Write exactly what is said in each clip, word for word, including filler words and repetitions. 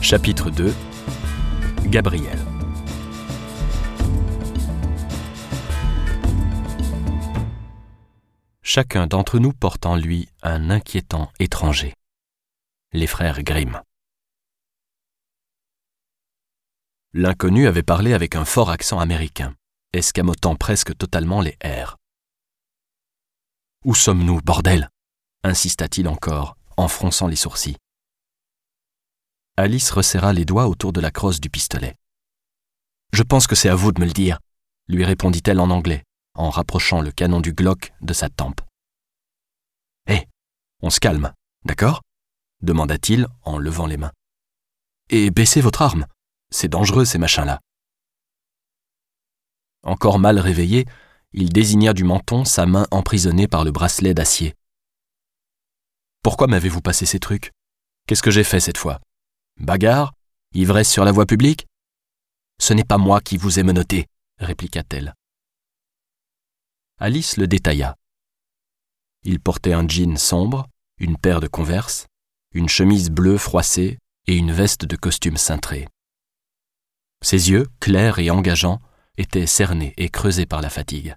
Chapitre deux. Gabriel. Chacun d'entre nous porte en lui un inquiétant étranger. Les frères Grimm. L'inconnu avait parlé avec un fort accent américain, escamotant presque totalement les R. « Où sommes-nous, bordel ?» insista-t-il encore, en fronçant les sourcils. Alice resserra les doigts autour de la crosse du pistolet. « Je pense que c'est à vous de me le dire, » lui répondit-elle en anglais, en rapprochant le canon du Glock de sa tempe. « Hé, on se calme, d'accord ?» demanda-t-il en levant les mains. « Et baissez votre arme, c'est dangereux ces machins-là. » Encore mal réveillé, il désigna du menton sa main emprisonnée par le bracelet d'acier. « Pourquoi m'avez-vous passé ces trucs ? Qu'est-ce que j'ai fait cette fois ? Bagarre ? Ivresse sur la voie publique ? » « Ce n'est pas moi qui vous ai menotté, » répliqua-t-elle. Alice le détailla. Il portait un jean sombre, une paire de Converse, une chemise bleue froissée et une veste de costume cintrée. Ses yeux, clairs et engageants, étaient cernés et creusés par la fatigue.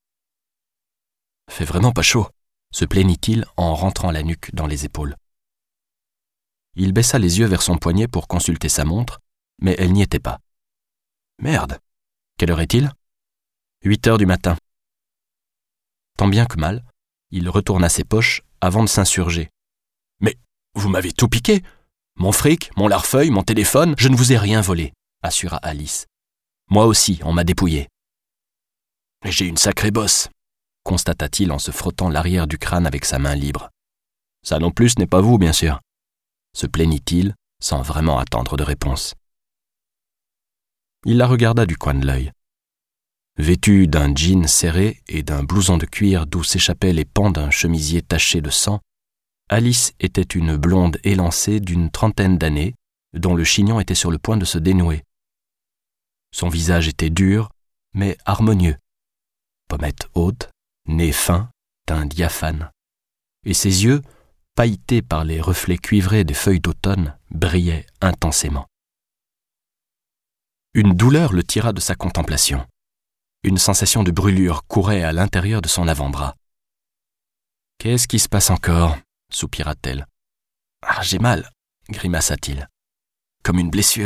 « Fait vraiment pas chaud », se plaignit-il en rentrant la nuque dans les épaules. Il baissa les yeux vers son poignet pour consulter sa montre, mais elle n'y était pas. « Merde, quelle heure est-il ? » Huit heures du matin. Tant bien que mal, il retourna ses poches avant de s'insurger. « Mais vous m'avez tout piqué ! Mon fric, mon larfeuille, mon téléphone, je ne vous ai rien volé, » assura Alice. « Moi aussi, on m'a dépouillé. »« Mais j'ai une sacrée bosse, » constata-t-il en se frottant l'arrière du crâne avec sa main libre. « Ça non plus, ce n'est pas vous, bien sûr, » se plaignit-il sans vraiment attendre de réponse. Il la regarda du coin de l'œil. Vêtue d'un jean serré et d'un blouson de cuir d'où s'échappaient les pans d'un chemisier taché de sang, Alice était une blonde élancée d'une trentaine d'années, dont le chignon était sur le point de se dénouer. Son visage était dur, mais harmonieux. Pommettes hautes, nez fin, teint diaphane. Et ses yeux, pailletés par les reflets cuivrés des feuilles d'automne, brillaient intensément. Une douleur le tira de sa contemplation. Une sensation de brûlure courait à l'intérieur de son avant-bras. « Qu'est-ce qui se passe encore ?» soupira-t-elle. « Ah, j'ai mal !» grimaça-t-il. « Comme une blessure. »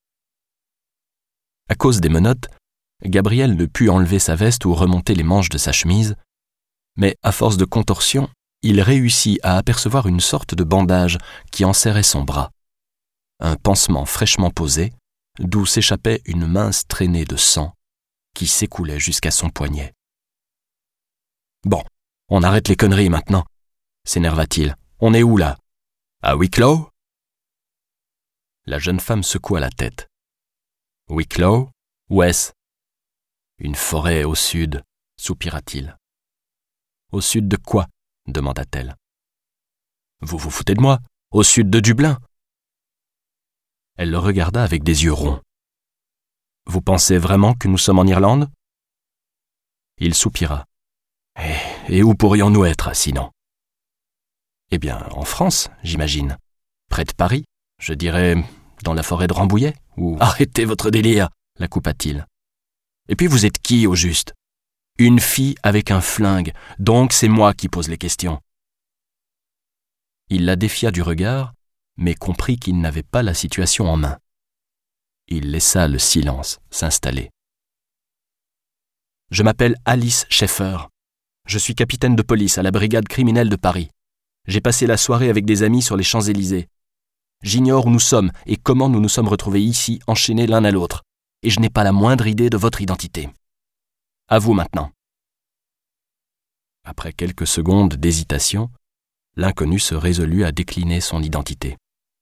À cause des menottes, Gabriel ne put enlever sa veste ou remonter les manches de sa chemise, mais à force de contorsion, il réussit à apercevoir une sorte de bandage qui enserrait son bras. Un pansement fraîchement posé, d'où s'échappait une mince traînée de sang qui s'écoulait jusqu'à son poignet. « Bon, on arrête les conneries maintenant, » s'énerva-t-il. « On est où là ? À Wicklow ?» La jeune femme secoua la tête. « Wicklow ? Où est-ce ? » ?»« Une forêt au sud, » soupira-t-il. « Au sud de quoi ? » demanda-t-elle. « Vous vous foutez de moi ? Au sud de Dublin ?» Elle le regarda avec des yeux ronds. « Vous pensez vraiment que nous sommes en Irlande ? » Il soupira. Et, « Et où pourrions-nous être, sinon ? » ?»« Eh bien, en France, j'imagine. Près de Paris, je dirais dans la forêt de Rambouillet, ou... »« Arrêtez votre délire !» la coupa-t-il. « Et puis vous êtes qui, au juste ? Une fille avec un flingue, donc c'est moi qui pose les questions. » Il la défia du regard, mais comprit qu'il n'avait pas la situation en main. Il laissa le silence s'installer. « Je m'appelle Alice Schaeffer. Je suis capitaine de police à la brigade criminelle de Paris. J'ai passé la soirée avec des amis sur les Champs-Élysées. J'ignore où nous sommes et comment nous nous sommes retrouvés ici, enchaînés l'un à l'autre, et je n'ai pas la moindre idée de votre identité. À vous maintenant. » Après quelques secondes d'hésitation, l'inconnu se résolut à décliner son identité.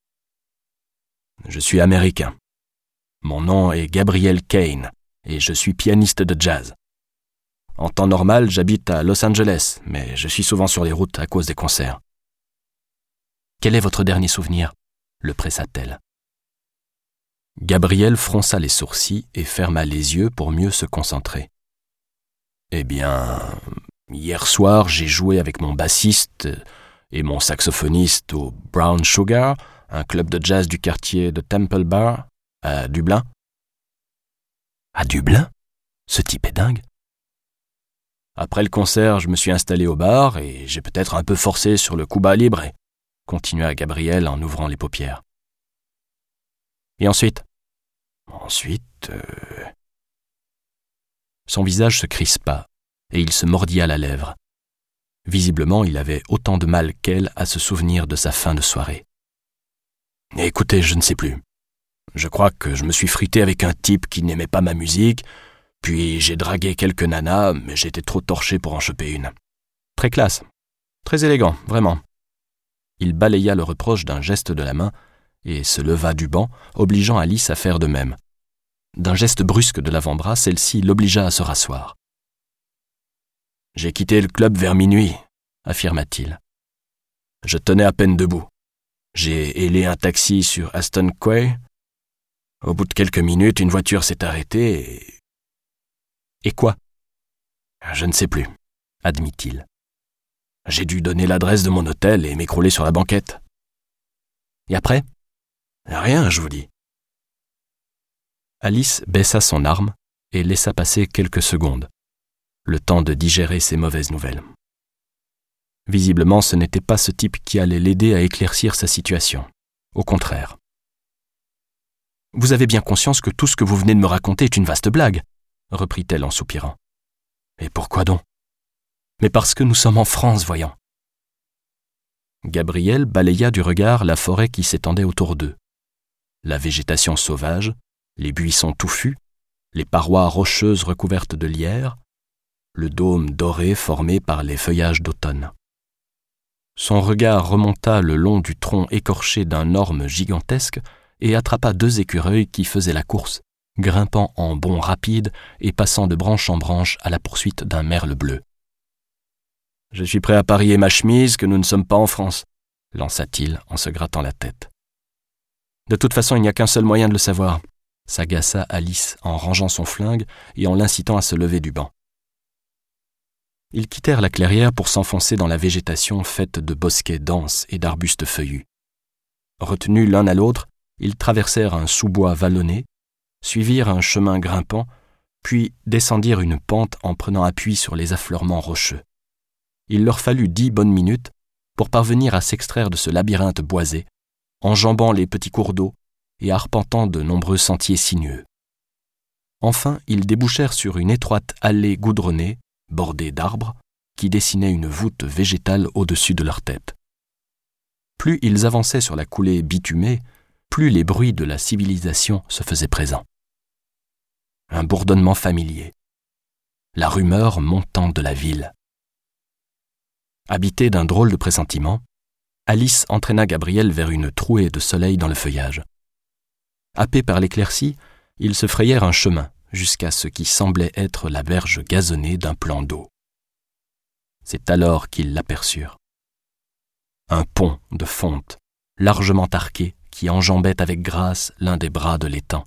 « Je suis américain. Mon nom est Gabriel Kane et je suis pianiste de jazz. En temps normal, j'habite à Los Angeles, mais je suis souvent sur les routes à cause des concerts. »« Quel est votre dernier souvenir ?» le pressa-t-elle. Gabriel fronça les sourcils et ferma les yeux pour mieux se concentrer. « Eh bien, hier soir, j'ai joué avec mon bassiste et mon saxophoniste au Brown Sugar un club de jazz du quartier de Temple Bar, à Dublin. » »« À Dublin ? Ce type est dingue. » »« Après le concert, je me suis installé au bar et j'ai peut-être un peu forcé sur le Cuba Libre, » continua Gabriel en ouvrant les paupières. « Et ensuite ? » ?»« Ensuite... Euh... » Son visage se crispa et il se mordilla la lèvre. Visiblement, il avait autant de mal qu'elle à se souvenir de sa fin de soirée. « Écoutez, je ne sais plus. Je crois que je me suis frité avec un type qui n'aimait pas ma musique, puis j'ai dragué quelques nanas, mais j'étais trop torché pour en choper une. Très classe, très élégant, vraiment. » Il balaya le reproche d'un geste de la main et se leva du banc, obligeant Alice à faire de même. D'un geste brusque de l'avant-bras, celle-ci l'obligea à se rasseoir. « J'ai quitté le club vers minuit, » affirma-t-il. « Je tenais à peine debout. J'ai hélé un taxi sur Aston Quay. Au bout de quelques minutes, une voiture s'est arrêtée et... » « Et quoi ? » ?»« Je ne sais plus, » admit-il. « J'ai dû donner l'adresse de mon hôtel et m'écrouler sur la banquette. »« Et après ? » ?»« Rien, je vous dis. » Alice baissa son arme et laissa passer quelques secondes, le temps de digérer ces mauvaises nouvelles. Visiblement, ce n'était pas ce type qui allait l'aider à éclaircir sa situation. Au contraire. « Vous avez bien conscience que tout ce que vous venez de me raconter est une vaste blague, » reprit-elle en soupirant. « Et pourquoi donc ? » ?»« Mais parce que nous sommes en France, voyons. » Gabriel balaya du regard la forêt qui s'étendait autour d'eux. La végétation sauvage, les buissons touffus, les parois rocheuses recouvertes de lierre, le dôme doré formé par les feuillages d'automne. Son regard remonta le long du tronc écorché d'un orme gigantesque et attrapa deux écureuils qui faisaient la course, grimpant en bond rapide et passant de branche en branche à la poursuite d'un merle bleu. « Je suis prêt à parier ma chemise que nous ne sommes pas en France, » lança-t-il en se grattant la tête. « De toute façon, il n'y a qu'un seul moyen de le savoir, » s'agaça Alice en rangeant son flingue et en l'incitant à se lever du banc. Ils quittèrent la clairière pour s'enfoncer dans la végétation faite de bosquets denses et d'arbustes feuillus. Retenus l'un à l'autre, ils traversèrent un sous-bois vallonné, suivirent un chemin grimpant, puis descendirent une pente en prenant appui sur les affleurements rocheux. Il leur fallut dix bonnes minutes pour parvenir à s'extraire de ce labyrinthe boisé, enjambant les petits cours d'eau et arpentant de nombreux sentiers sinueux. Enfin, ils débouchèrent sur une étroite allée goudronnée, bordée d'arbres, qui dessinait une voûte végétale au-dessus de leur tête. Plus ils avançaient sur la coulée bitumée, plus les bruits de la civilisation se faisaient présents. Un bourdonnement familier, la rumeur montante de la ville. Habité d'un drôle de pressentiment, Alice entraîna Gabriel vers une trouée de soleil dans le feuillage. Happés par l'éclaircie, ils se frayèrent un chemin jusqu'à ce qui semblait être la berge gazonnée d'un plan d'eau. C'est alors qu'ils l'aperçurent. Un pont de fonte, largement arqué, qui enjambait avec grâce l'un des bras de l'étang.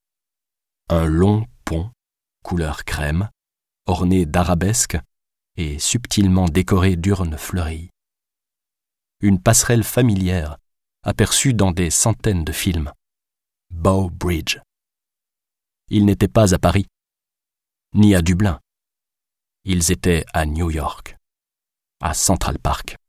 Un long pont, couleur crème, orné d'arabesques et subtilement décoré d'urnes fleuries. Une passerelle familière, aperçue dans des centaines de films. Bow Bridge. Ils n'étaient pas à Paris, ni à Dublin. Ils étaient à New York, à Central Park.